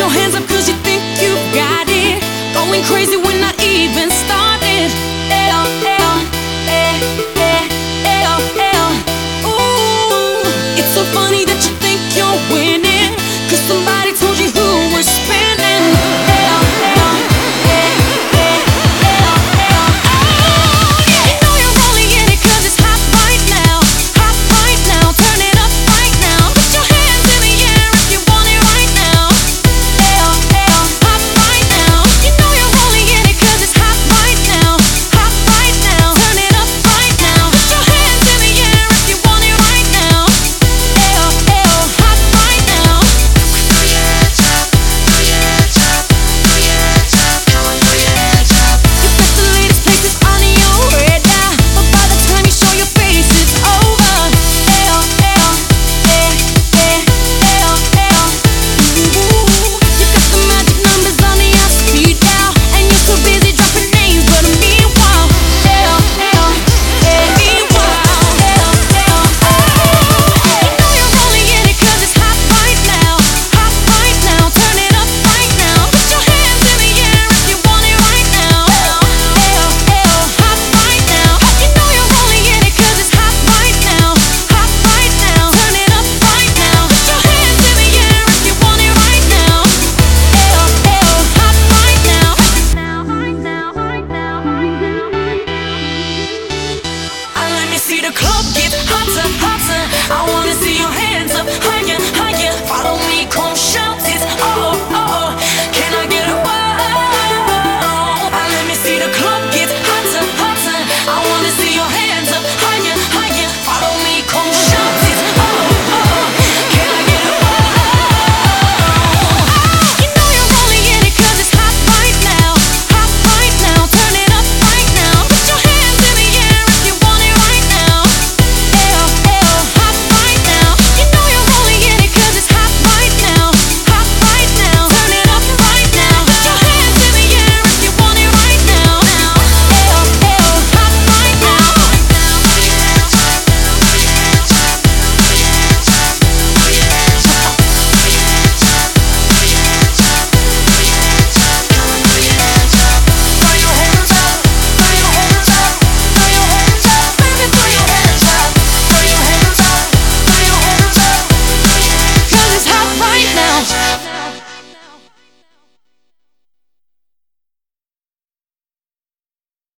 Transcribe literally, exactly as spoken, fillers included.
hands up cause you think you got it. Going crazy when I even started. L, L, eh, eh, L, L. Ooh, it's so funny that you think you're winning, cause somebody